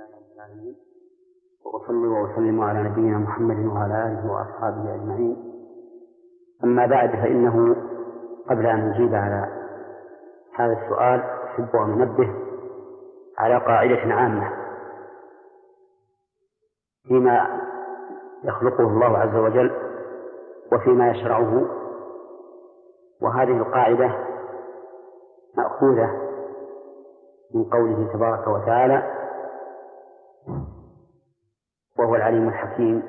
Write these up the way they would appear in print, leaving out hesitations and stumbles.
لله رب العالمين، وأصلي وأسلم على نبينا محمد وعلى آله وأصحابه أجمعين. أما بعد، فإنه قبل أن نجيب على هذا السؤال أحب أن ننبه على قاعدة عامة فيما يخلقه الله عز وجل وفيما يشرعه، وهذه القاعدة مأخوذة من قوله تبارك وتعالى: وهو العليم الحكيم،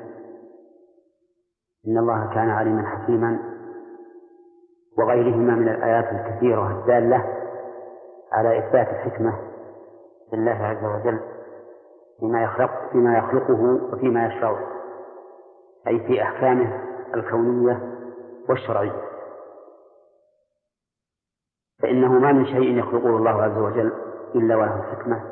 إن الله كان عليما حكيما، وغيرهما من الآيات الكثيرة الدالة على إثبات الحكمة لله عز وجل فيما يخلقه وفيما يشرعه، أي في أحكامه الكونية والشرعية. فإنه ما من شيء يخلقه الله عز وجل إلا وله حكمة،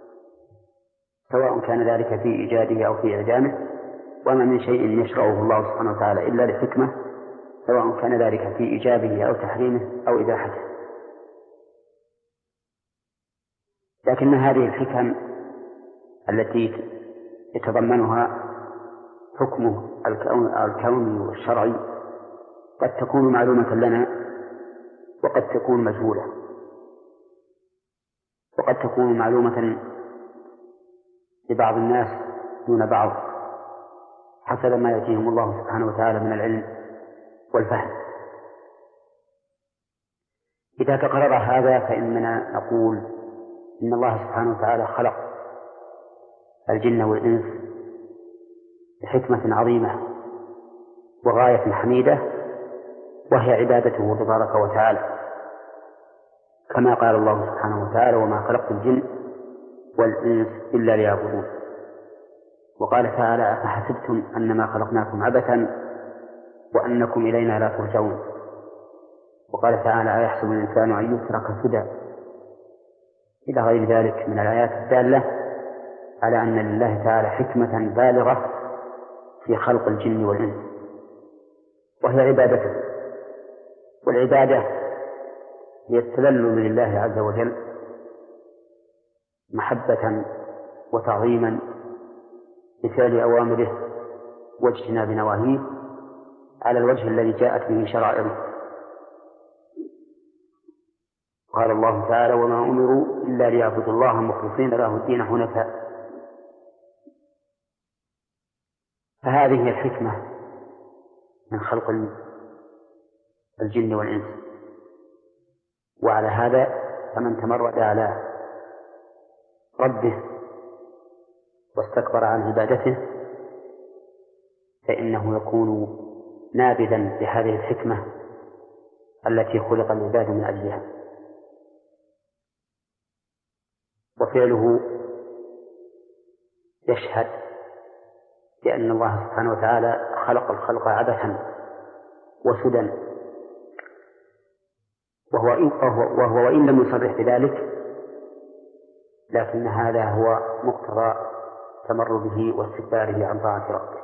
سواء كان ذلك في إيجاده أو في إعدامه، وما من شيء يشرعه الله سبحانه وتعالى إلا لحكمة، سواء كان ذلك في إيجابه أو تحريمه أو إباحته. لكن هذه الحكم التي يتضمنها حكمه الكوني والشرعي قد تكون معلومة لنا، وقد تكون مجهولة، وقد تكون معلومة لبعض الناس دون بعض حسب ما يأتيهم الله سبحانه وتعالى من العلم والفهم. إذا تقرر هذا فإننا نقول إن الله سبحانه وتعالى خلق الجن والإنس بحكمة عظيمة وغاية حميدة، وهي عبادته تبارك وتعالى، كما قال الله سبحانه وتعالى: وما خلقت الجن والإنس إلا ليعبدون. وقال تعالى: أفحسبتم أنما خلقناكم عبثا وأنكم إلينا لا ترجعون. وقال تعالى: أيحسب الإنسان أن يترك سدى، إلى غير ذلك من الآيات الدالة على أن لله تعالى حكمة بالغة في خلق الجن والإنس، وهي عبادته. والعبادة هي التذلل لله عز وجل محبة وتعظيما بفعل أوامره واجتناب نواهيه على الوجه الذي جاءت به شرائعه. قال الله تعالى: وما أمروا إلا ليعبدوا الله مخلصين له الدين حنفاء. فهذه هي الحكمة من خلق الجن والإنس. وعلى هذا فمن تمرد على ربه واستكبر عن عبادته فإنه يكون نابذا بهذه الحكمة التي خلق العباد من أجلها. وفعله يشهد بأن الله سبحانه وتعالى خلق الخلق عبثا وسدى، وهو وإن لم يصرح بذلك، لكن هذا هو مقتضى تمرده واستكباره عن طاعة ربه.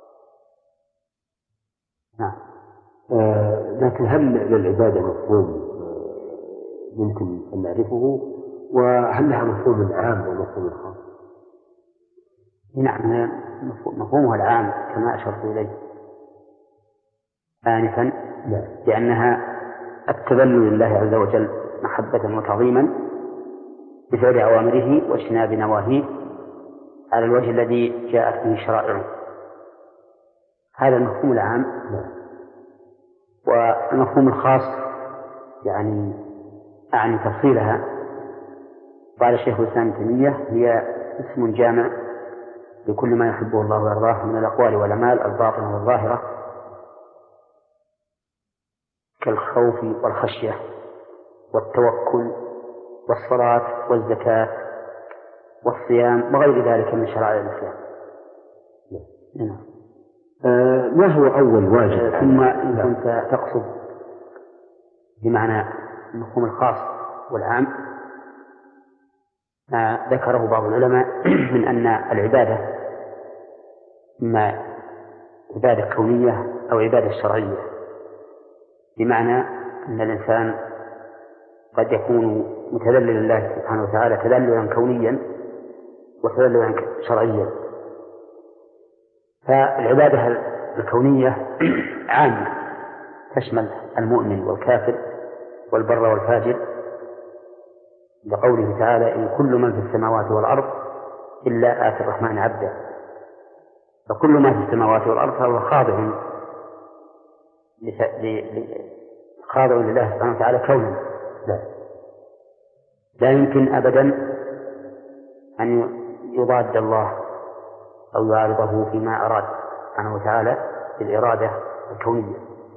نعم. لكن هل للعبادة مفهوم يمكن أن نعرفه، وهل لها مفهوم عام ومفهوم خاص؟ نعم، مفهومها العام كما أشرت إليه آنفا، لأنها التذلل لله عز وجل محبة وتعظيما بفعل أوامره واجتناب نواهيه على الوجه الذي جاءت به شرائعه. هذا المفهوم العام. والمفهوم الخاص يعني أعني تفصيلها. قال الشيخ الإسلام ابن تيمية: هي اسم جامع لكل ما يحبه الله ويرضاه من الأقوال والأعمال الباطنة والظاهرة، كالخوف والخشية والتوكل والصلاة والزكاة والصيام وغير ذلك من شرائع الإسلام. ما هو أول واجب؟ ثم إن كنت تقصد بمعنى المفهوم الخاص والعام ما ذكره بعض العلماء من أن العبادة إما عبادة كونية أو عبادة شرعية، بمعنى أن الإنسان قد يكون متذلل لله سبحانه وتعالى تذللا كونيا، وتدللا شرعيا. فالعبادة الكونية عامة تشمل المؤمن والكافر والبر والفاجر، لقوله تعالى: إن كل من في السماوات والأرض إلا آتي الرحمن عبدا. فكل ما في السماوات والأرض فهو خاضع لله سبحانه وتعالى كونا. لا يمكن أبدا أن يضاد الله أو يعارضه فيما أراد سبحانه وتعالى بالإرادة الكونية.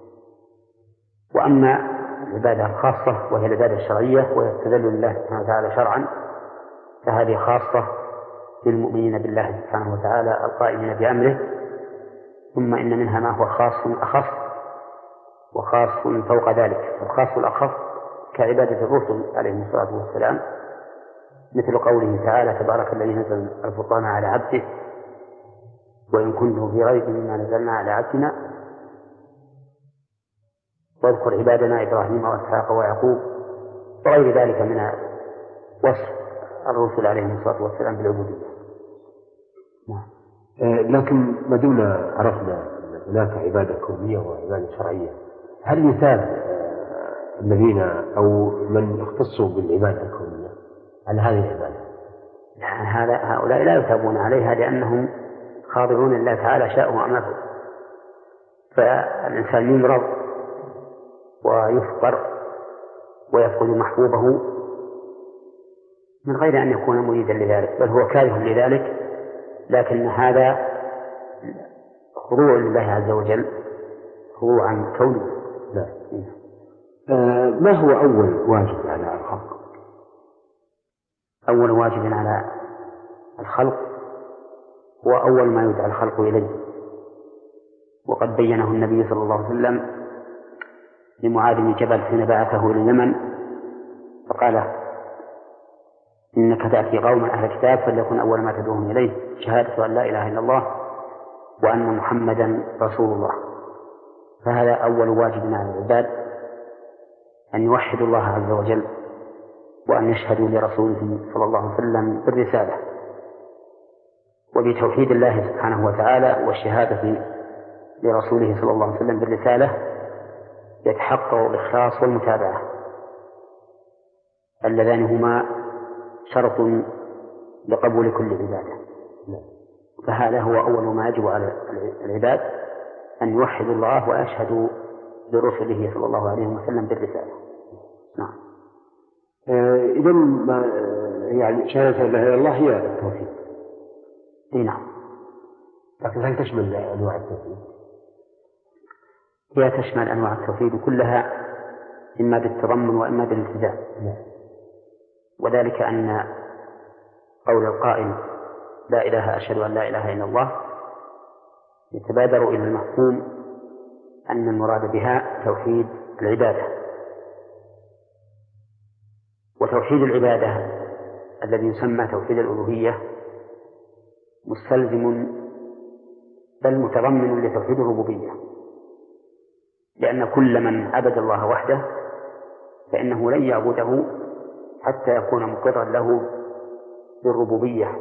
وأما العبادة الخاصة وهي العبادة الشرعية وهي التذلل لله سبحانه وتعالى شرعا، فهذه خاصة للمؤمنين بالله سبحانه وتعالى القائمين بأمره. ثم إن منها ما هو خاص أخص وخاص فوق ذلك. الخاص الأخص كعبادة الرسل عليهم الصلاة والسلام، مثل قوله تعالى: تبارك الذي نزل الفرقان على عبده وإن كنتم في ريب مما نزلنا على عبدنا واذكر عبادنا إبراهيم وإسحاق ويعقوب، وغير ذلك من وصف الرسل عليهم الصلاة والسلام بالعبودية. لكن ما دمنا عرفنا هناك عبادة كونية وعبادة شرعية، هل يثاب الذين أو من اختصوا بالعبادة الكونية على هذه العبادة؟ هؤلاء لا يثابون عليها لأنهم خاضعون لله تعالى شاء وأمره. فالإنسان يمرض ويفقر ويفقد محبوبه من غير أن يكون مريدا لذلك، بل هو كاره لذلك، لكن هذا خضوع لله عز وجل، خضوعا كونيا. لا. ما هو أول واجب على الخلق؟ أول واجب على الخلق هو أول ما يدعى الخلق إليه، وقد بينه النبي صلى الله عليه وسلم لمعاذ بن جبل حين بعثه إلى اليمن، فقال: إنك تأتي قوما أهل كتاب فليكن أول ما تدعوهم إليه شهادة أن لا إله إلا الله وأن محمدا رسول الله. فهذا أول واجب على العباد، أن يوحدوا الله عز وجل وأن يشهدوا لرسوله صلى الله عليه وسلم بالرسالة وبتوحيد الله سبحانه وتعالى، والشهادة لرسوله صلى الله عليه وسلم بالرسالة يتحقق الإخلاص والمتابعة، اللذان هما شرط لقبول كل عبادة. فهذا هو أول ما يجب على العباد، أن يوحدوا الله ويشهدوا لرسله صلى الله عليه وسلم بالرسالة. نعم. إذن يعني شهادة لا إله إلا الله هي التوحيد. نعم. لكن هل تشمل أنواع التوحيد؟ هي تشمل أنواع التوحيد كلها، إما بالتضمن وإما بالالتزام. وذلك أن قول القائل لا إله أشهد أن لا إله إلا الله يتبادر إلى المفهوم أن المراد بها توحيد العبادة. وتوحيد العبادة الذي يسمى توحيد الألوهية مستلزم بل متضمن لتوحيد الربوبية، لأن كل من عبد الله وحده فإنه لن يعبده حتى يكون مقرا له بالربوبية.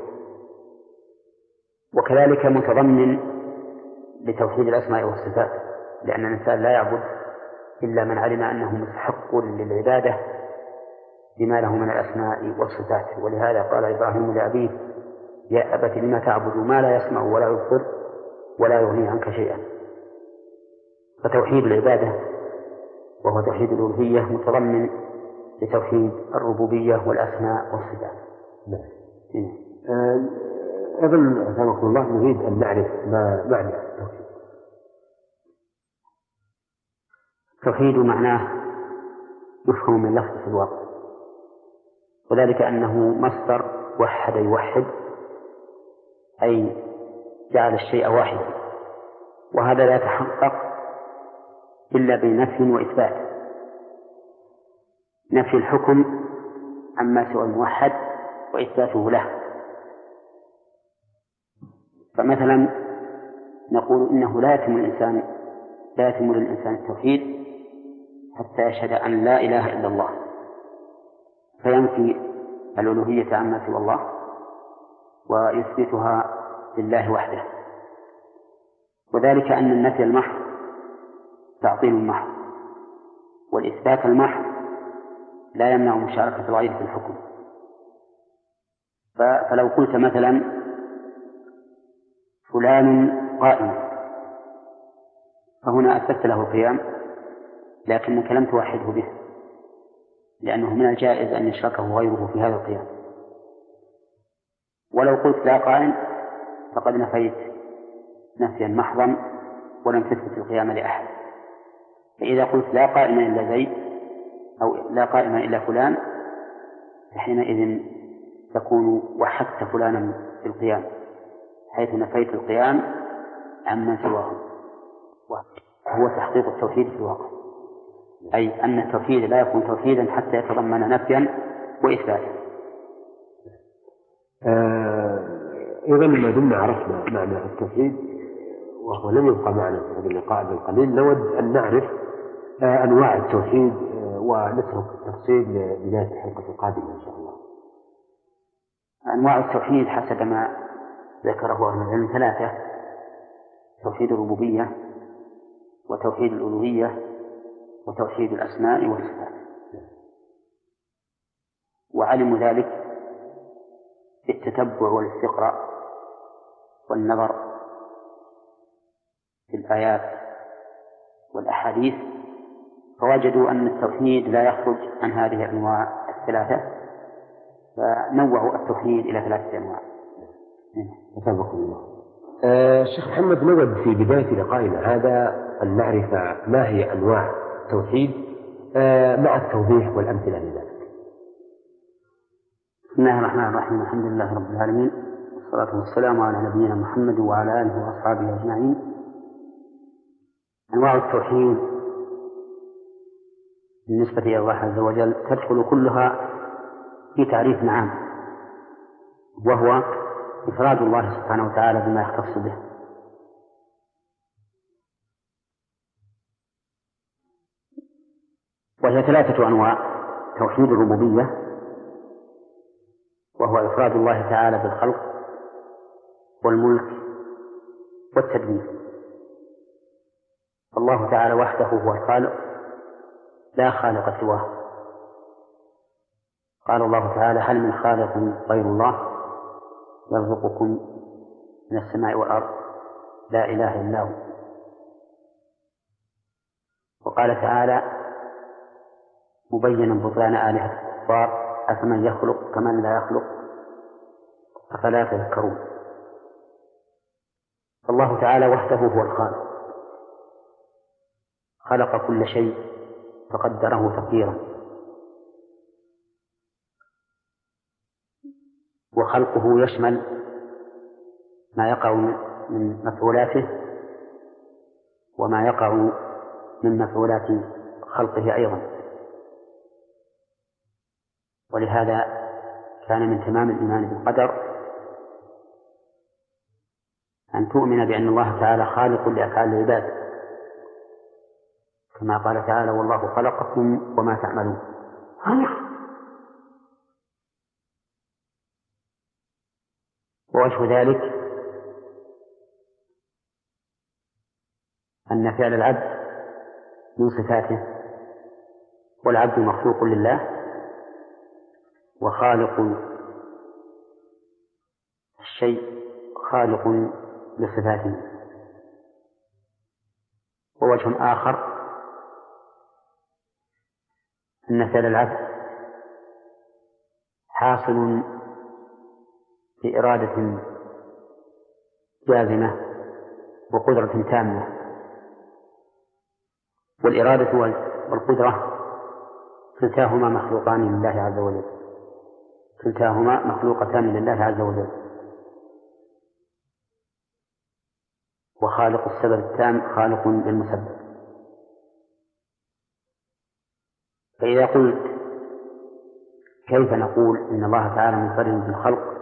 وكذلك متضمن لتوحيد الأسماء والصفات، لأن الإنسان لا يعبد إلا من علم أنه مستحق للعبادة بما له من الأسماء والصفات. ولهذا قال إبراهيم لأبيه: يا أبت لما تعبد ما لا يسمع ولا يبصر ولا يغني عنك شيئا. فتوحيد العبادة وهو توحيد الألوهية متضمن لتوحيد الربوبية والأسماء والصفات. أظن أسامحكم الله نريد أن نعرف ما معنى التوحيد. التوحيد معناه يفهم من لفظ في الواقع، وذلك أنه مصدر وحد يوحد، أي جعل الشيء واحدا، وهذا لا يتحقق إلا بنفي وإثبات. نفي الحكم عما سوى الموحد وإثباته له. فمثلا نقول إنه لا يتم للإنسان التوحيد حتى يشهد أن لا إله إلا الله، فينفي الألوهية عما سوى الله ويثبتها لله وحده، وذلك أن النفي المحض تعطيل محض، والإثبات المحض لا يمنع مشاركة الغير في الحكم. فلو قلت مثلا فلان قائم، فهنا أثبت له القيام لكنك لم توحده به، لأنه من الجائز أن يشركه غيره في هذا القيام. ولو قلت لا قائم فقد نفيت نفيا محضا ولم تثبت القيام لأحد. فإذا قلت لا قائم إلا زيد أو لا قائم إلا فلان، فحينئذ تكون وحدت فلانا في القيام، حيث نفيت القيام عمن سواه، وهو تحقيق التوحيد في الواقع، أي أن التوحيد لا يكون توحيدا حتى يتضمن نفيا وإثباتا. إذا ما دمنا عرفنا معنى التوحيد وهو لم يبقى معنا في هذا اللقاء القليل، نود أن نعرف أنواع التوحيد ونترك التفصيل لبداية الحلقة القادمة إن شاء الله. أنواع التوحيد حسب ما ذكره أهل العلم ثلاثة: توحيد الربوبية، وتوحيد الألوهية، وتوحيد الأسماء والصفات. وعلموا ذلك في التتبع والاستقراء والنظر في الآيات والأحاديث، فوجدوا أن التوحيد لا يخرج عن هذه الأنواع الثلاثة، فنوعوا التوحيد إلى ثلاثة أنواع. أثابكم الله. الشيخ محمد، نود في بداية لقائنا هذا أن نعرف ما هي أنواع التوحيد مع التوضيح والأمثلة لذلك. بسم الله الرحمن الرحيم، الحمد لله رب العالمين، والصلاة والسلام على نبينا محمد وعلى آله وأصحابه أجمعين. أنواع التوحيد بالنسبة إلى الله عز وجل تدخل كلها في تعريف عام، وهو إفراد الله سبحانه وتعالى بما يختص به. وهي ثلاثة أنواع: توحيد الربوبية، وهو إفراد الله تعالى بالخلق والملك والتدبير. الله تعالى وحده هو الخالق لا خالق سواه. قال الله تعالى: هل من خالق غير الله يرزقكم من السماء والأرض لا إله إلا هو. وقال تعالى مبينا بطلان آلهة الكفار: أفمن يخلق كمن لا يخلق أفلا تذكرون. الله تعالى وحده هو الخالق، خلق كل شيء فقدره تقديرا، وخلقه يشمل ما يقع من مفعولاته وما يقع من مفعولات خلقه أيضا. ولهذا كان من تمام الإيمان بالقدر أن تؤمن بأن الله تعالى خالق لأفعال العباد، كما قال تعالى: والله خلقكم وما تعملون. ووجه ذلك أن فعل العبد من صفاته، والعبد مخلوق لله وخالق الشيء خالق لصفاته. ووجه آخر أن فعل العبد حاصل بإرادة جازمة وقدرة تامة، والإرادة والقدرة كلتاهما مخلوقان لله عز وجل، كلتاهما مخلوقتان لله عز وجل. وخالق السبب التام خالق للمسبب. فإذا قلت كيف نقول إن الله تعالى منفرد بالخلق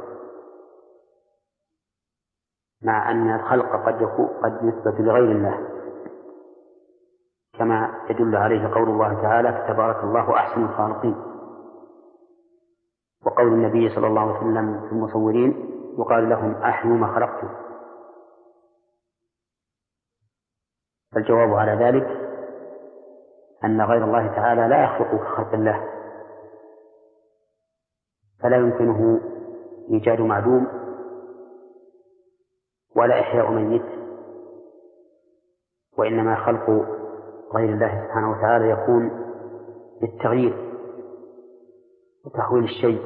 مع أن الخلق قد يثبت لغير الله، كما يدل عليه قول الله تعالى: فتبارك الله أحسن الخالقين، وقول النبي صلى الله عليه وسلم في المصورين: يقال لهم أحيوا ما خلقتم. فالجواب على ذلك أن غير الله تعالى لا يخلق كخلق الله، فلا يمكنه إيجاد معدوم ولا إحياء ميت، وإنما خلق غير الله سبحانه وتعالى يكون بالتغيير وتحويل الشيء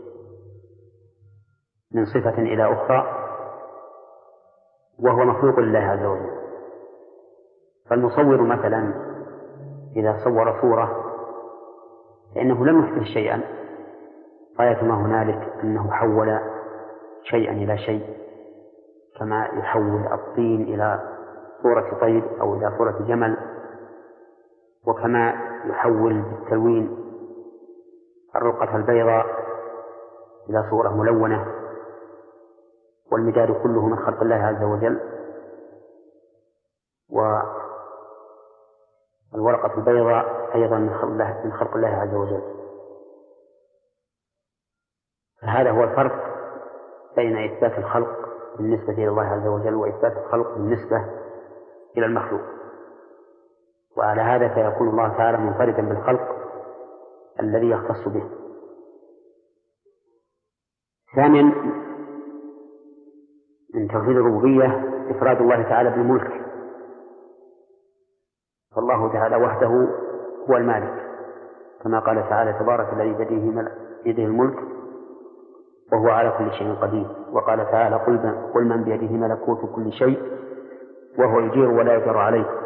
من صفة إلى أخرى، وهو مخلوق لله عز وجل. فالمصور مثلا إذا صور صورة فإنه لم يحدث شيئا، غاية ما هنالك أنه حول شيئا إلى شيء، كما يحول الطين إلى صورة طير أو إلى صورة جمل، وكما يحول بالتلوين الرقة البيضاء إلى صورة ملونة، والمداد كله من خلق الله عز وجل، والورقة البيضاء أيضا من خلق الله عز وجل. فهذا هو الفرق بين إثبات الخلق بالنسبة إلى الله عز وجل وإثبات الخلق بالنسبة إلى المخلوق. وعلى هذا فيكون الله تعالى منفردا بالخلق الذي يختص به. ثانيا من توحيد الربوبية إفراد الله تعالى بالملك، فالله تعالى وحده هو المالك، كما قال تعالى تبارك الذي بيده الملك وهو على كل شيء قدير. وقال تعالى قل من بيده ملكوت كل شيء وهو يجير ولا يجر عليه.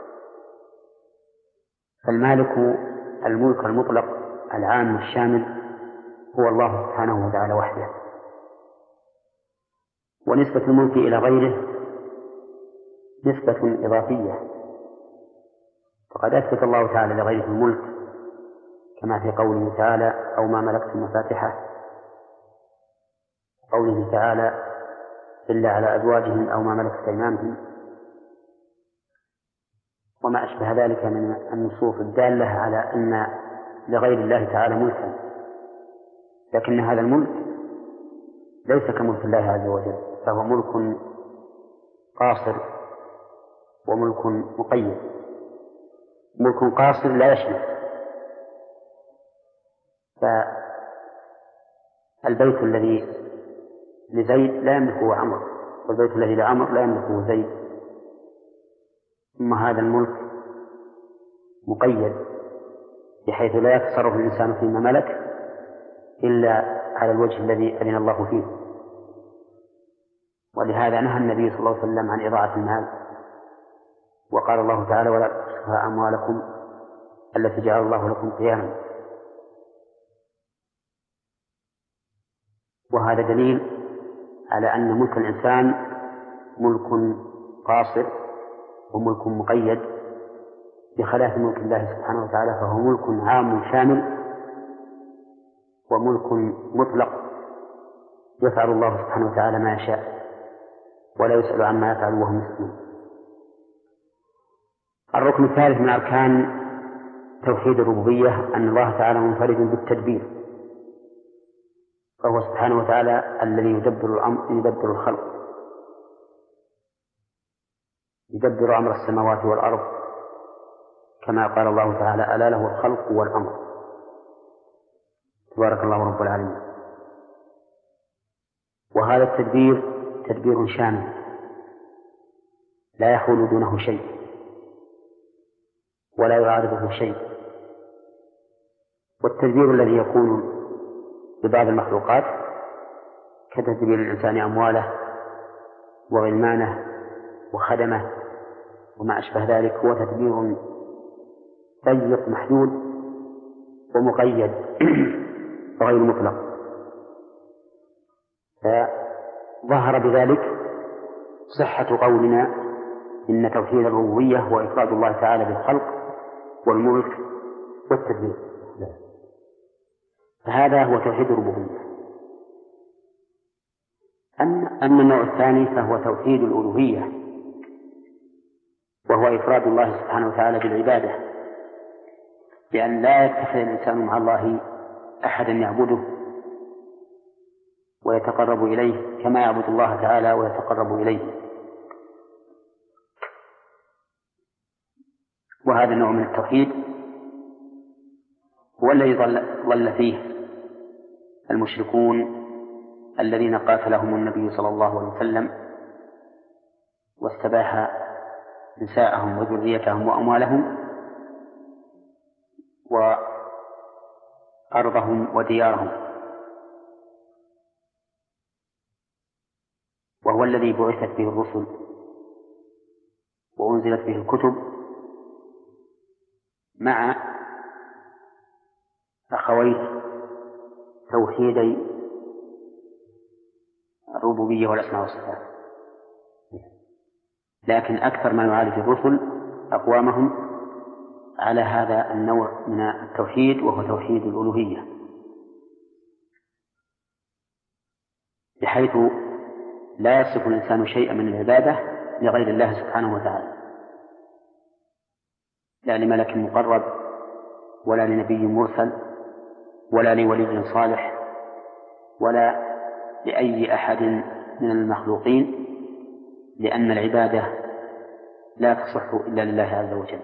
فالمالك الملك المطلق العام الشامل هو الله سبحانه وتعالى وحده. ونسبة الملك إلى غيره نسبة إضافية، فقد أثبت الله تعالى لغيره الملك كما في قوله تعالى أو ما ملكتم مفاتحه، قوله تعالى إلا على أزواجهم أو ما ملكت أيمانهم، وما أشبه ذلك من النصوص الدالة على أن لغير الله تعالى ملكا، لكن هذا الملك ليس كملك الله عز وجل، فهو ملك قاصر وملك مقيد. ملك قاصر لا يشمل، فالبيت الذي لزيد لا يملكه عمرو، والبيت الذي لعمرو لا يملكه زيد. ثم هذا الملك مقيد بحيث لا يتصرف الإنسان فيما ملك إلا على الوجه الذي أذن الله فيه. ولهذا نهى النبي صلى الله عليه وسلم عن إضاعة المال، وقال الله تعالى ولا تسرفوا أموالكم التي جعل الله لكم قياما. وهذا دليل على أن ملك الإنسان ملك قاصر وملك مقيد بخلاف ملك الله سبحانه وتعالى، فهو ملك عام شامل وملك مطلق يفعل الله سبحانه وتعالى ما يشاء ولا يسأل عما يفعل وهم يسألون. الركن الثالث من أركان توحيد الربوبية أن الله تعالى منفرد بالتدبير، فهو سبحانه وتعالى الذي يدبر الأمر، يدبر الخلق، يدبر أمر السماوات والأرض، كما قال الله تعالى ألا له الخلق والأمر تبارك الله رب العالمين. وهذا التدبير تدبير شامل لا يحول دونه شيء ولا يعارضه شيء. والتدبير الذي يكون ببعض المخلوقات كتدبير الإنسان أمواله وغلمانه وخدمه وما أشبه ذلك هو تدبير ضيق محدود ومقيد وغير مطلق. فظهر بذلك صحة قولنا إن توحيد الربوبية هو إفراد الله تعالى بالخلق والملك والتدبير، فهذا هو توحيد الربوبية. أما النوع الثاني فهو توحيد الألوهية، وهو إفراد الله سبحانه وتعالى بالعبادة، بأن لا يتخذ الإنسان مع الله أحدا يعبده ويتقرب إليه كما يعبد الله تعالى ويتقرب إليه. وهذا النوع من التوحيد هو الذي ضل فيه المشركون الذين قاتلهم النبي صلى الله عليه وسلم واستباح نساءهم وذريتهم وأموالهم وأرضهم وديارهم، وهو الذي بعثت به الرسل وأنزلت به الكتب مع أخويه توحيدي الربوبية والأسماء والصفات. لكن أكثر ما يعالج الرسل أقوامهم على هذا النوع من التوحيد، وهو توحيد الألوهية، بحيث لا يصف الإنسان شيئا من العبادة لغير الله سبحانه وتعالى، لا لملك مقرب ولا لنبي مرسل ولا لولي صالح ولا لأي أحد من المخلوقين، لأن العبادة لا تصح إلا لله عز وجل.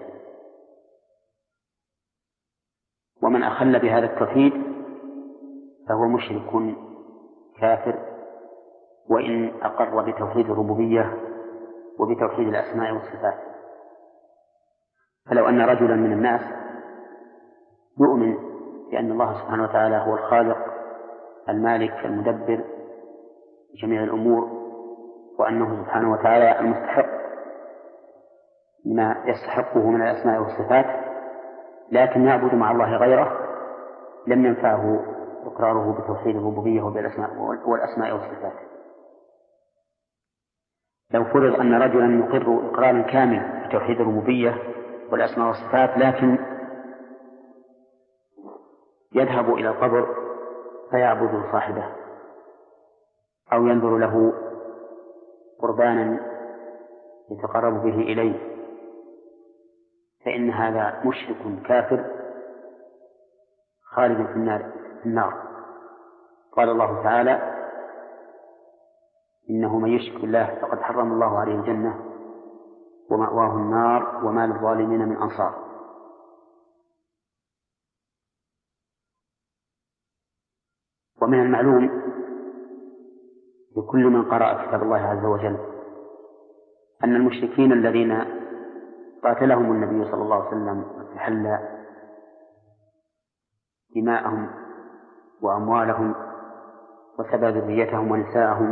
ومن أخل بهذا التوحيد فهو مشرك كافر، وإن أقر بتوحيد الربوبية وبتوحيد الأسماء والصفات. فلو أن رجلا من الناس يؤمن بأن الله سبحانه وتعالى هو الخالق المالك المدبر جميع الأمور، وأنه سبحانه وتعالى المستحق ما يستحقه من الأسماء والصفات، لكن يعبد مع الله غيره، لم ينفعه إقراره بتوحيد الربوبية والأسماء والصفات. لو فرض أن رجلا يقر إقرارا كامل بتوحيد الربوبية والأسماء والصفات، لكن يذهب إلى القبر فيعبد صاحبه أو ينظر له قربانا يتقرب به إليه، فإن هذا مشرك كافر خالد في النار. قال الله تعالى: إنه من يشرك بالله فقد حرم الله عليه الجنة ومأواه النار وما للظالمين من أنصار. ومن المعلوم لكل من قرأ كتاب الله عز وجل أن المشركين الذين قاتلهم النبي صلى الله عليه وسلم واستحل دماءهم وأموالهم وسبى ذريتهم ونساءهم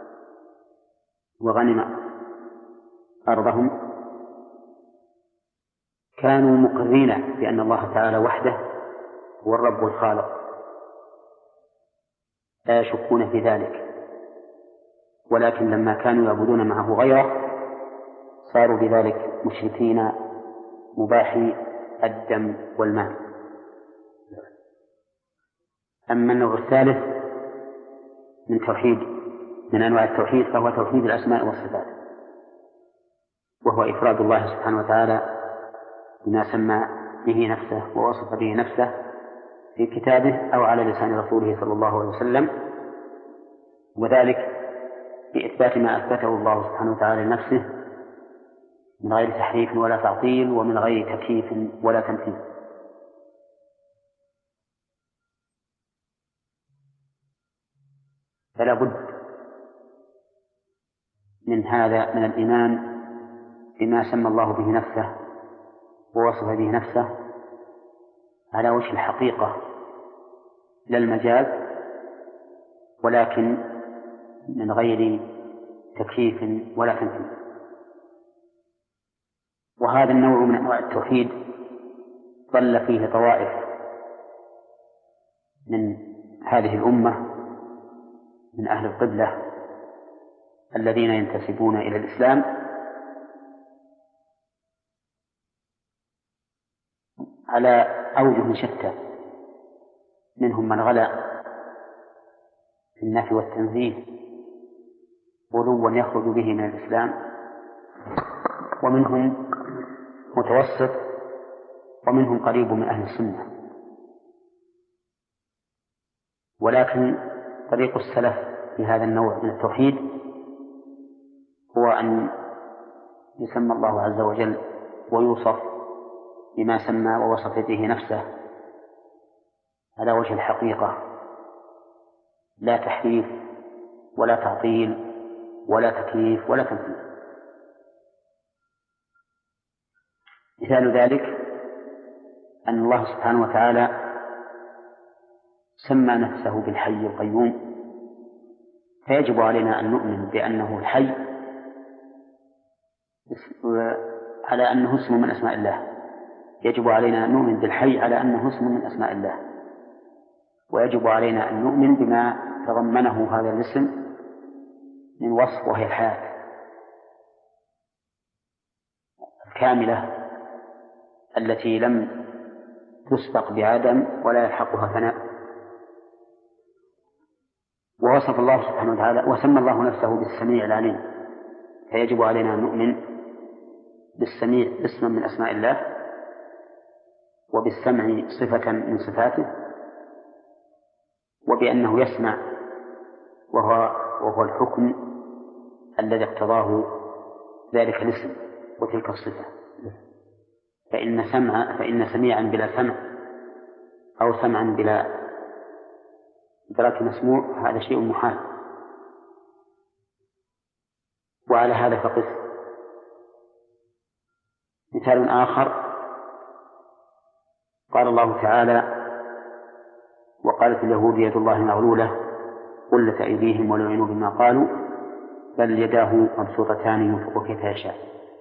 وغنم أرضهم كانوا مقرين بأن الله تعالى وحده هو الرب الخالق، لا يشكون في ذلك، ولكن لما كانوا يعبدون معه غيره صاروا بذلك مشركين مباحي الدم والمال. أما النوع الثالث من أنواع التوحيد فهو توحيد الأسماء والصفات، وهو إفراد الله سبحانه وتعالى بما سمى به نفسه ووصف به نفسه في كتابه أو على لسان رسوله صلى الله عليه وسلم، وذلك بإثبات ما أثبته الله سبحانه وتعالى لنفسه من غير تحريف ولا تعطيل ومن غير تكييف ولا تمثيل. فلا بد من هذا من الإيمان بما سمى الله به نفسه ووصف به نفسه على وجه الحقيقة لا المجاز، ولكن من غير تكييف ولا تمثيل. وهذا النوع من أنواع التوحيد ضل فيه طوائف من هذه الأمة من أهل القبلة الذين ينتسبون إلى الإسلام على أوجه شتى، منهم من غلا في النفي والتنزيه غلوا يخرج به من الإسلام، ومنهم متوسط، ومنهم قريب من أهل السنة. ولكن طريق السلف في هذا النوع من التوحيد هو أن يسمى الله عز وجل ويوصف بما سمى ووصف به نفسه على وجه الحقيقة، لا تحريف ولا تعطيل ولا تكييف ولا تمثيل. مثال ذلك أن الله سبحانه وتعالى سمى نفسه بالحي القيوم، فيجب علينا أن نؤمن بأنه الحي على أنه اسم من أسماء الله. يجب علينا أن نؤمن بالحي على أنه اسم من أسماء الله، ويجب علينا أن نؤمن بما تضمنه هذا الاسم من وصف، وهي الحياة الكاملة التي لم تسبق بعدم ولا يلحقها فناء. ووصف الله سبحانه وتعالى وسمى الله نفسه بالسميع العليم، فيجب علينا أن نؤمن بالسميع اسما من أسماء الله، وبالسمع صفة من صفاته، وبأنه يسمع وهو الحكم الذي اقتضاه ذلك الاسم وتلك الصفة. فإن سميعا بلا سمع أو سمعا بلا إدراك مسموع هذا شيء محال. وعلى هذا فقس. مثال آخر قال الله تعالى: وقالت اليهود يد الله مغلولة غلت أيديهم ولعنوا بما قالوا بل يداه مبسوطتان ينفق كيف يشاء.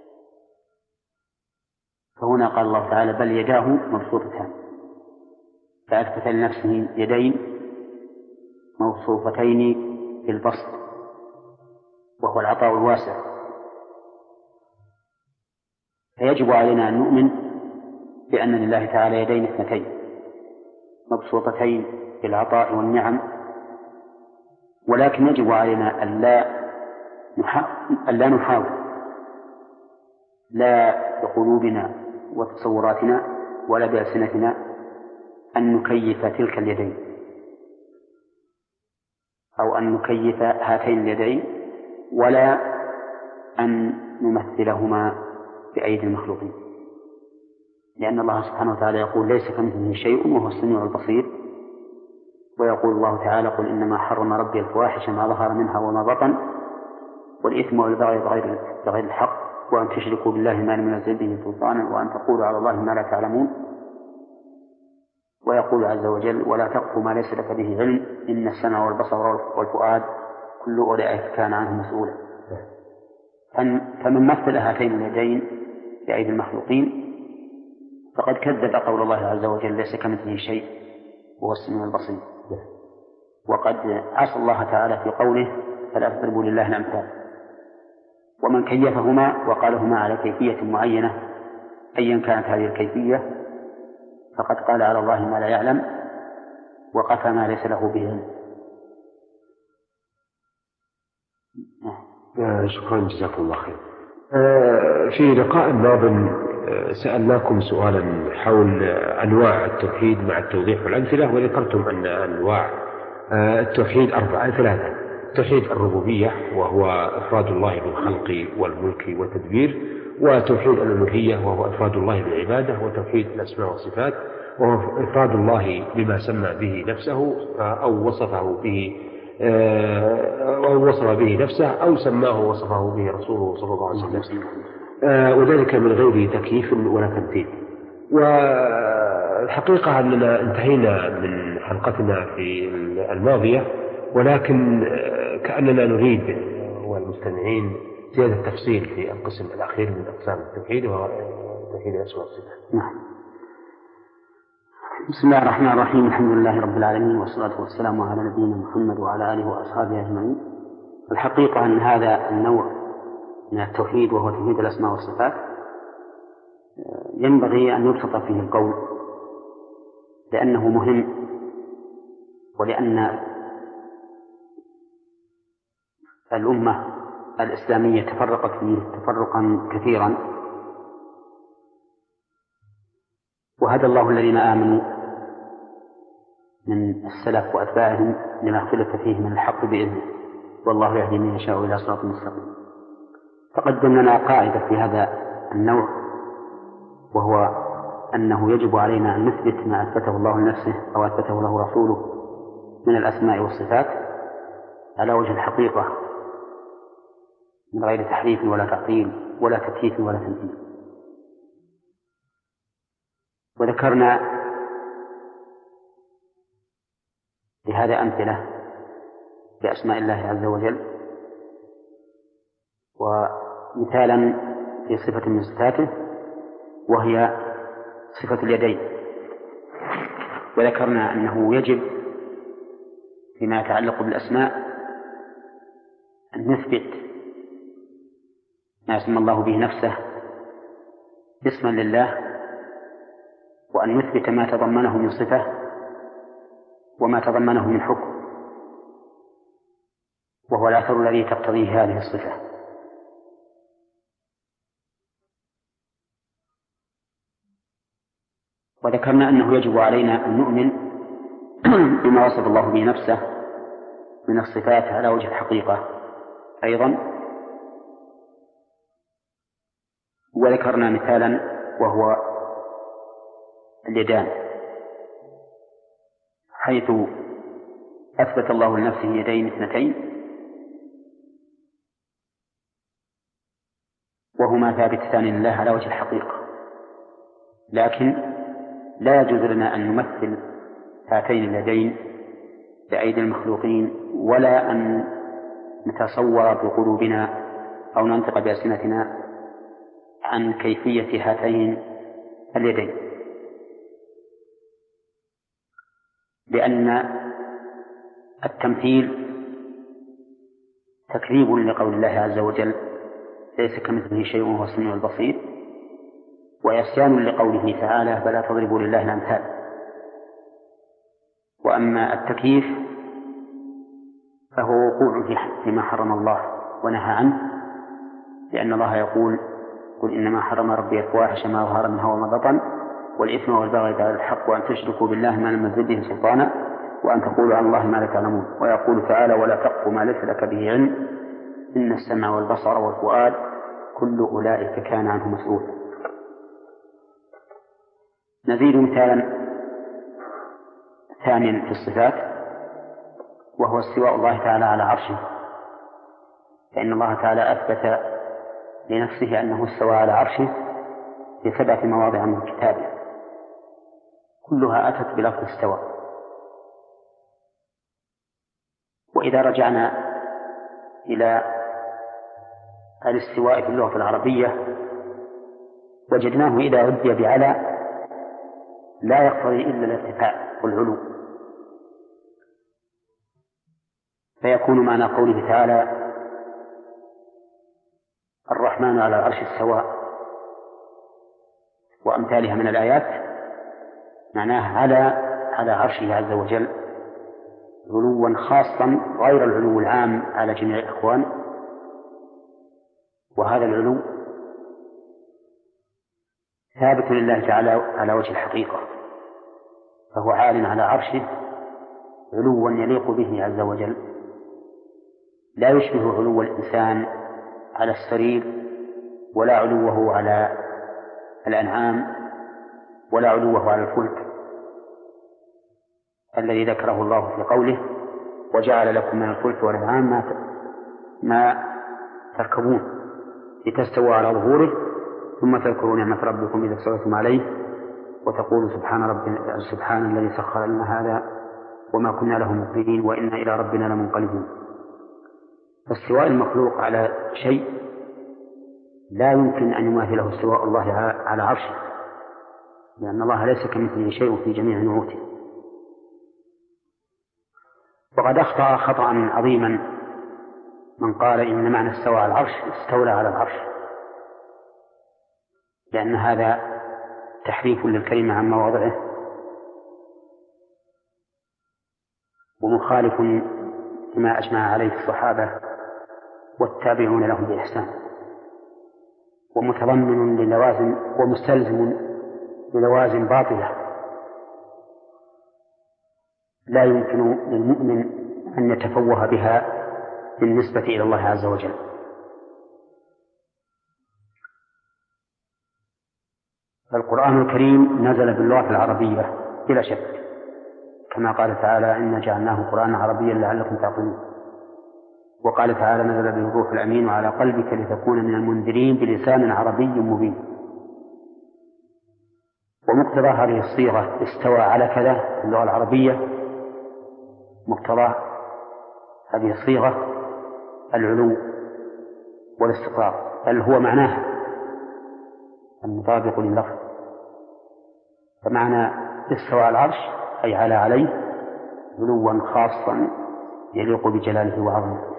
فهنا قال الله تعالى بل يداه مبسوطتان، فأثبت لنفسه يدين موصوفتين بالبسط وهو العطاء الواسع. فيجب علينا أن نؤمن بأن لله تعالى يدين اثنتين مبسوطتين بالعطاء والنعم، ولكن يجب علينا أن لا نحاول لا بقلوبنا وتصوراتنا ولا بألسنتنا أن نكيف تلك اليدين أو أن نكيف هاتين اليدين، ولا أن نمثلهما بأيدي المخلوقين، لأن الله سبحانه وتعالى يقول ليس كمثله شيء وهو السميع البصير. ويقول الله تعالى: قل إنما حرم ربي الفواحش ما ظهر منها وما بطن والإثم والبغي بغير الحق وأن تشركوا بالله ما لم ينزل به سلطانا وأن تقولوا على الله ما لا تعلمون. ويقول عز وجل: ولا تقف ما ليس لك به علم إن السمع والبصر والفؤاد كل أولئك كان عنه مسؤولا. فمن مثل هاتين اليدين بأيدي المخلوقين فقد كذب قول الله عز وجل ليس كمثله شيء وهو السميع البصير، وقد عصى الله تعالى في قوله فلا تضربوا لله الأمثال. ومن كيفهما وقالهما على كيفية معينة أيا كانت هذه الكيفية فقد قال على الله ما لا يعلم وقفى ما ليس له به علم. شكرا جزاكم الله خير. في لقاء ماض سألناكم سؤالا حول أنواع التوحيد مع التوضيح والأمثلة، وذكرتم أن أنواع التوحيد ثلاثة: توحيد الربوبية وهو إفراد الله بالخلق والملك والتدبير، وتوحيد الألوهية وهو إفراد الله بالعبادة، وتوحيد الأسماء والصفات وهو إفراد الله بما سمى به نفسه أو وصفه به أو وصف به نفسه أو سماه وصفه به رسوله صلى الله عليه وسلم، وذلك من غير تكييف ولا تمثيل. والحقيقة أننا انتهينا من حلقتنا في الماضية، ولكن كأننا نريد والمستمعين زيادة تفصيل في القسم الأخير من أقسام التوحيد وهو توحيد الأسماء والصفات. نعم. بسم الله الرحمن الرحيم. الحمد لله رب العالمين والصلاة والسلام على نبينا محمد وعلى آله وأصحابه أجمعين. الحقيقة أن هذا النوع من التوحيد وهو توحيد الأسماء والصفات ينبغي أن يبسط فيه القول، لأنه مهم، ولأن الأمة الإسلامية تفرقت فيه تفرقا كثيرا، وهدى الله الذين آمنوا من السلف وأتباعهم لما اختلف فيه من الحق بإذنه. والله يهدي من يشاء إلى صراط مستقيم. تقدم لنا قاعدة في هذا النوع، وهو أنه يجب علينا أن نثبت ما أثبته الله لنفسه أو أثبته له رسوله من الأسماء والصفات على وجه الحقيقة من غير تحريف ولا تعطيل ولا تكييف ولا تمثيل. وذكرنا لهذا أمثلة بأسماء الله عز وجل، ومثالا في صفة من صفاته وهي صفة اليدين. وذكرنا أنه يجب فيما يتعلق بالأسماء أن نثبت ما اسم الله به نفسه اسما لله، وأن نثبت ما تضمنه من صفة وما تضمنه من حكم، وهو الأثر الذي تقتضيه هذه الصفة. وذكرنا أنه يجب علينا أن نؤمن بما وصف الله به نفسه من الصفات على وجه الحقيقة أيضا. وذكرنا مثالا وهو اليدان، حيث أثبت الله لنفسه يدين اثنتين وهما ثابتتان لله على وجه الحقيقة، لكن لا يجوز لنا أن نمثل هاتين اليدين بأيدي المخلوقين، ولا أن نتصور بقلوبنا أو ننطق بألسنتنا عن كيفية هاتين اليدين، لأن التمثيل تكذيب لقول الله عز وجل ليس كمثله شيء وهو السميع البصير، وعصيان لقوله تعالى فلا تضربوا لله الأمثال. وأما التكييف فهو وقوع فيما حرم الله ونهى عنه، لأن الله يقول قل إنما حرم ربي الفواحش ما ظهر منها وما بطن والإثم والبغي بغير الحق وأن تشركوا بالله ما لم ينزل به سلطانا وأن تقولوا على الله ما لا تعلمون. ويقول تعالى ولا تقف ما ليس لك به علم إن السمع والبصر والفؤاد كل أولئك كان عنه مسؤولا. نزيد مثالا ثانيا في الصفات، وهو استواء الله تعالى على عرشه، فإن الله تعالى أثبت لنفسه أنه استوى على عرشه في 7 مواضع من كتابه كلها أتت بلفظ استوى. وإذا رجعنا إلى الاستواء في اللغة العربية وجدناه إذا عدي بعلى لا يقتضي إلا الارتفاع والعلو، فيكون معنى قوله تعالى الرحمن على العرش استوى وأمثالها من الآيات معناه على عرشه عز وجل علوا خاصا غير العلو العام على جميع الأكوان، وهذا العلو ثابت لله تعالى على وجه الحقيقة، فهو عال على عرشه علوا يليق به عز وجل، لا يشبه علو الإنسان على السرير ولا علوه على الأنعام ولا علوه على الفلك الذي ذكره الله في قوله وجعل لكم من الفلك والأنعام ما تركبون لتستووا على ظهوره ثم تذكروا نعمة ربكم إذا استويتم عليه وتقولوا سبحان الذي سخر لنا هذا وما كنا له مقرنين وإنا إلى ربنا لمنقلبون. فاستواء المخلوق على شيء لا يمكن أن يماثله استواء الله على عرشه، لأن الله ليس كمثله شيء في جميع نعوته. وقد أخطأ خطأ عظيما من قال إن معنى استوى على العرش استولى على العرش، لأن هذا تحريف للكلمة عن مواضعه ومخالف لما أجمع عليه الصحابة والتابعون لهم بإحسان، ومتضمن للوازم ومستلزم للوازم باطلة لا يمكن للمؤمن أن يتفوه بها بالنسبة إلى الله عز وجل. القرآن الكريم نزل باللغة العربية بلا شك، كما قال تعالى: إنا جعلناه قرآنا عربيا لعلكم تعقلون. وقال تعالى: نزل به الروح الأمين على قلبك لتكون من المنذرين بلسان عربي مبين. ومقتضى هذه الصيغة استوى على كذا في اللغة العربية، مقتضى هذه الصيغة العلو والاستقرار، بل هو معناها المطابق لللفظ. فمعنى استوى على العرش أي على عليه علوا خاصا يليق بجلاله وعظمته.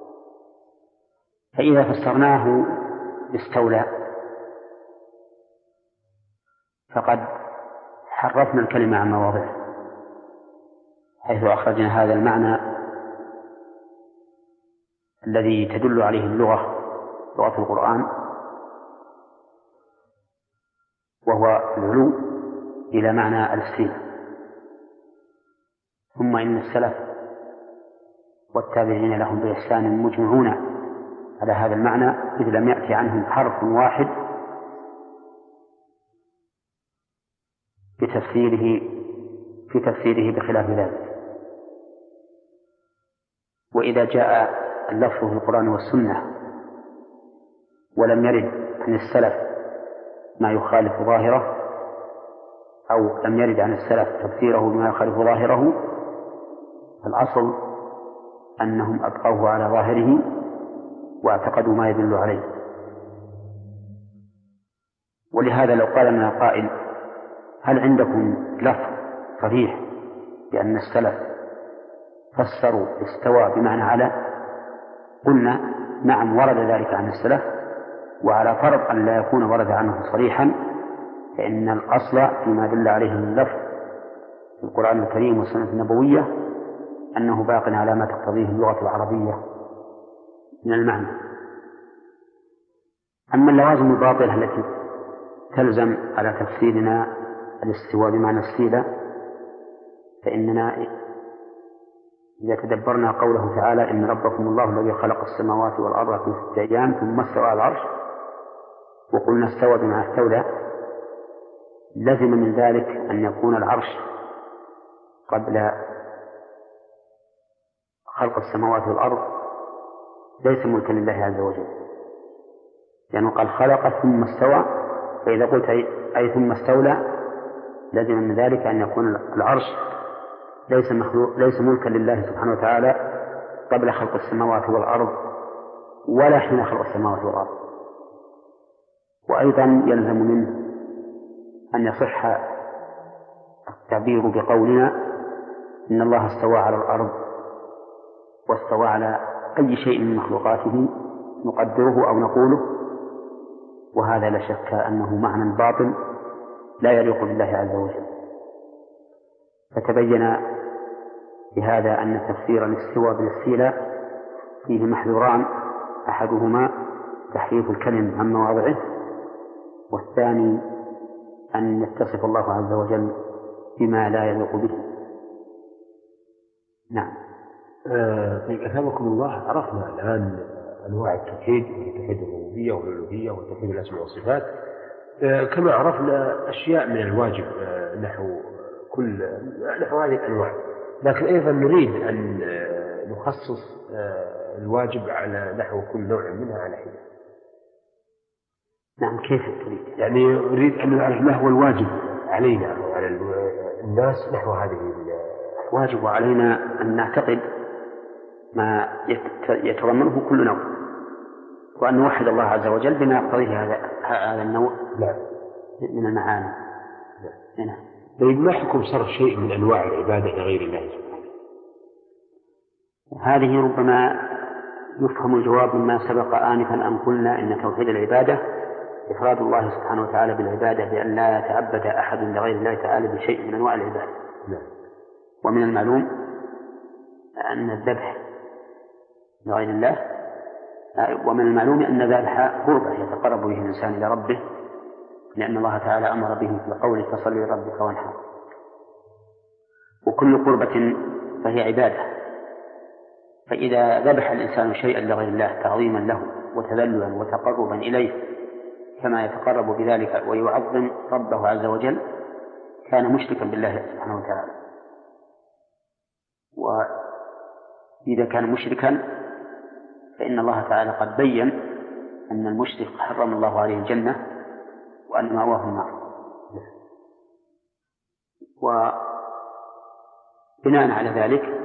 فإذا فسرناه استولى فقد حرفنا الكلمة عن مواضعه، حيث أخرجنا هذا المعنى الذي تدل عليه اللغة، لغة القرآن، وهو العلو، إلى معنى الاستيلاء. ثم إن السلف والتابعين لهم بإحسان مجمعون على هذا المعنى، إذ لم يأتي عنهم حرف واحد في تفسيره بخلاف ذلك. وإذا جاء اللفظ في القرآن والسنة ولم يرد عن السلف ما يخالف ظاهره، أو لم يرد عن السلف تفسيره بما يخالف ظاهره، الأصل أنهم أبقوه على ظاهره واعتقدوا ما يدل عليه. ولهذا لو قال لنا قائل: هل عندكم لفظ صريح بأن السلف فسروا استوى بمعنى على؟ قلنا: نعم، ورد ذلك عن السلف، وعلى فرض أن لا يكون ورد عنه صريحا، فإن الأصل فيما دل عليه اللفظ في القرآن الكريم والسنة النبوية أنه باق على ما تقتضيه اللغة العربية من المعنى. أما اللوازم الباطلة التي تلزم على تفسيرنا الاستواء بمعنى الاستيلاء، فإننا إذا تدبرنا قوله تعالى: إن ربكم الله الذي خلق السماوات والأرض في 6 أيام ثم استوى على العرش، وقلنا استوى بمعنى استولى، لزم من ذلك أن يكون العرش قبل خلق السماوات والأرض ليس ملكا لله عز وجل، لأنه قال خلق ثم استوى. فإذا قلت أي ثم استولى، لازم من ذلك أن يكون العرش ليس ملكا لله سبحانه وتعالى قبل خلق السماوات والأرض ولا حين خلق السماوات والأرض. وأيضا يلزم منه أن يصح التعبير بقولنا: إن الله استوى على الأرض واستوى على أي شيء من مخلوقاته نقدره أو نقوله، وهذا لا شك أنه معنى باطل لا يليق بالله عز وجل. فتبين بهذا أن تفسير الاستواء بالاستيلاء فيه محذوران: أحدهما تحريف الكلم عن مواضعه، والثاني أن يتصف الله عز وجل بما لا يليق به. نعم. أثابكم الله، عرفنا الآن أنواع التوحيد، توحيد الربوبية والألوهية وتوحيد الأسماء والصفات، كما عرفنا أشياء من الواجب نحو هذه الأنواع، لكن أيضا نريد أن نخصص الواجب على نحو كل نوع منها على حدة. نعم. كيف تريد؟ يعني نريد أن نعرف ما هو الواجب علينا وعلى الناس نحو هذه. الواجب علينا أن نعتقد ما يتضمنه كل نوع، وأن نوحد الله عز وجل بما يقتضيه هذا النوع من المعاني. نعم. طيب، ما حكم صرف شيء من أنواع العبادة لغير الله سبحانه؟ هذه ربما يفهم الجواب مما سبق آنفا أن قلنا إن توحيد العبادة إفراد الله سبحانه وتعالى بالعبادة، بأن لا يتعبد أحد لغير الله تعالى بشيء من أنواع العبادة. ومن المعلوم أن الذبح لغير الله، ومن المعلوم أن ذبح قربة يتقرب به الإنسان إلى ربه، لأن الله تعالى أمر به في قوله: فصل لربك وانحر. وكل قربة فهي عبادة، فإذا ذبح الإنسان شيئا لغير الله تعظيما له وتذللا وتقربا إليه كما يتقرب بذلك ويعظم ربه عز وجل كان مشركا بالله سبحانه وتعالى. وإذا كان مشركا فإن الله تعالى قد بين أن المشرك حرم الله عليه الجنة وأن مأواه النار. وبناء على ذلك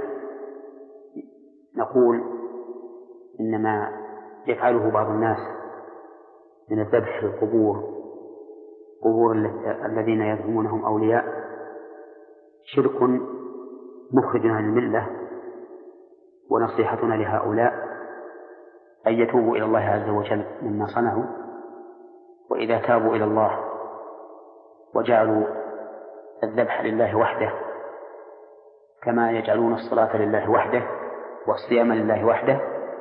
نقول إن ما يفعله بعض الناس من الذبح في قبور الذين يزعمونهم أولياء شرك مخرج عن الملة، ونصيحتنا لهؤلاء أن يتوبوا إلى الله عز وجل مما صنعوا، وإذا تابوا إلى الله وجعلوا الذبح لله وحده كما يجعلون الصلاة لله وحده والصيام لله وحده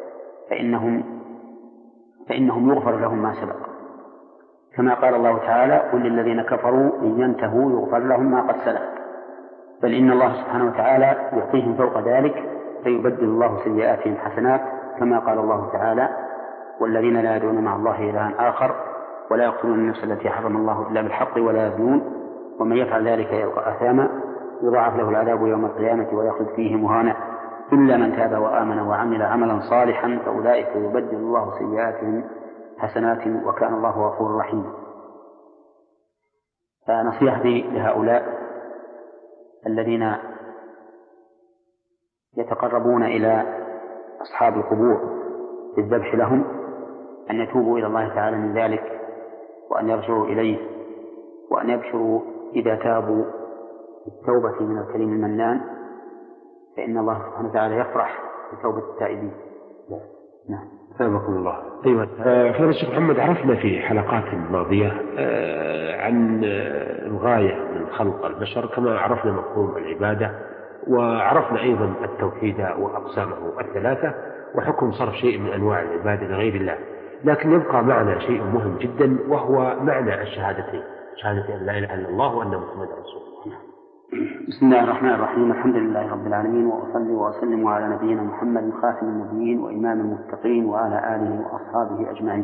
فإنهم يغفر لهم ما سبق، كما قال الله تعالى: قل للذين كفروا إن ينتهوا يغفر لهم ما قد سلف. بل إن الله سبحانه وتعالى يعطيهم فوق ذلك فيبدل الله سيئاتهم حسنات، كما قال الله تعالى: والذين لا يدعون مع الله إلها آخر ولا يقتلون النفس التي حرم الله إلا بالحق ولا يزنون ومن يفعل ذلك يلقى أثاما يضاعف له العذاب يوم القيامة ويخلد فيه مهانا إلا من تاب وآمن وعمل عملا صالحا فأولئك يبدل الله سيئاتهم حسنات وكان الله غفورا رحيما. فنصيحتي لهؤلاء الذين يتقربون إلى أصحاب القبور بالذبح لهم أن يتوبوا إلى الله تعالى من ذلك، وأن يرجعوا إليه، وأن يبشروا إذا تابوا بالتوبة من الكريم المنان، فإن الله سبحانه وتعالى يفرح بتوبة التائبين. نعم. ثابكم الله. أيوة. فضيلة الشيخ محمد، عرفنا في حلقات ماضية عن الغاية من خلق البشر، كما عرفنا مفهوم العبادة، وعرفنا أيضا التوحيد وأقسامه الثلاثة وحكم صرف شيء من أنواع العبادة لغير الله. لكن يبقى معنا شيء مهم جدا، وهو معنى الشهادتين، شهادة أن لا إله إلا الله وأن محمدا رسول الله. بسم الله الرحمن الرحيم. الحمد لله رب العالمين، وأصلي وأسلم على نبينا محمد خاتم النبيين وإمام المتقين وعلى آله وأصحابه أجمعين.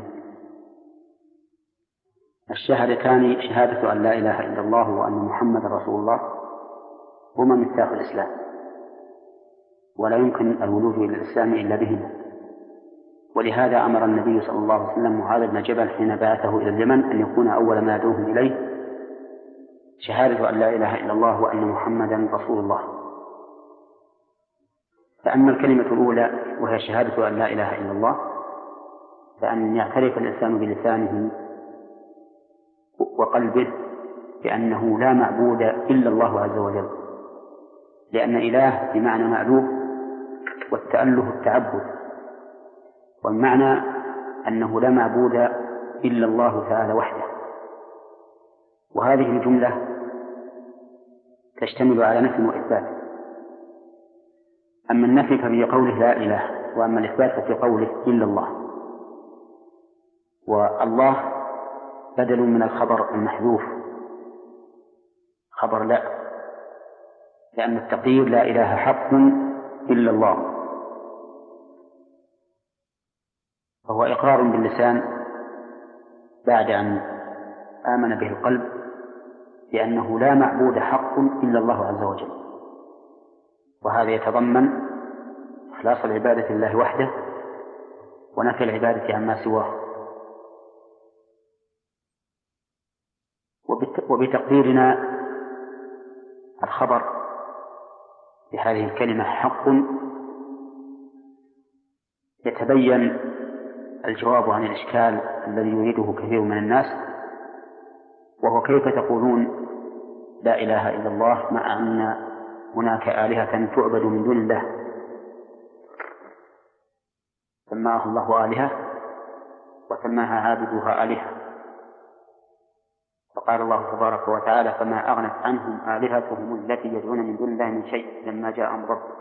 الشهادتان شهادة أن لا إله إلا الله وأن محمدا رسول الله هما مفتاح الإسلام، ولا يمكن الولوج إلى الإسلام إلا بهما. ولهذا أمر النبي صلى الله عليه وسلم معاذ بن جبل حين بعثه إلى اليمن أن يكون أول ما يدعوهم إليه شهادة أن لا إله إلا الله وأن محمدا رسول الله. فأما الكلمة الأولى وهي شهادة أن لا إله إلا الله، فأن يعترف الإنسان بلسانه وقلبه بأنه لا معبود إلا الله عز وجل، لأن إله بمعنى مألوه، والتأله التعبد، والمعنى أنه لا معبود إلا الله تعالى وحده. وهذه الجملة تشتمل على نفي وإثبات. أما النفي ففي قوله لا إله، وأما الإثبات ففي قوله إلا الله. والله بدل من الخبر المحذوف خبر لا، لأن التقدير لا إله حق إلا الله، فهو إقرار باللسان بعد أن آمن به القلب بأنه لا معبود حق إلا الله عز وجل. وهذا يتضمن إخلاص العبادة لله وحده ونفي العبادة عما سواه. وبتقديرنا الخبر بهذه الكلمة حق يتبين الجواب عن الإشكال الذي يريده كثير من الناس، وهو كيف تقولون لا إله إلا الله مع أن هناك آلهة تعبد من دون الله، سماها الله آلهة وسماها عابدوها آلهة. فقال الله تبارك وتعالى: فما أغنت عنهم آلهتهم التي يدعون من دون الله من شيء لما جاء أمر ربك.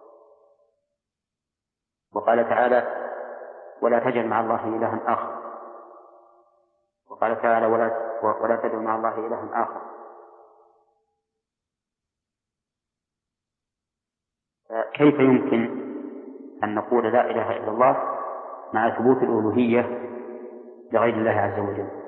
وقال تعالى: ولا تجعل مع الله إلها آخر. وقال تعالى: ولا تدع مع الله إلها آخر. كيف يمكن أن نقول لا إله إلا الله مع ثبوت الألوهية لغير الله عز وجل.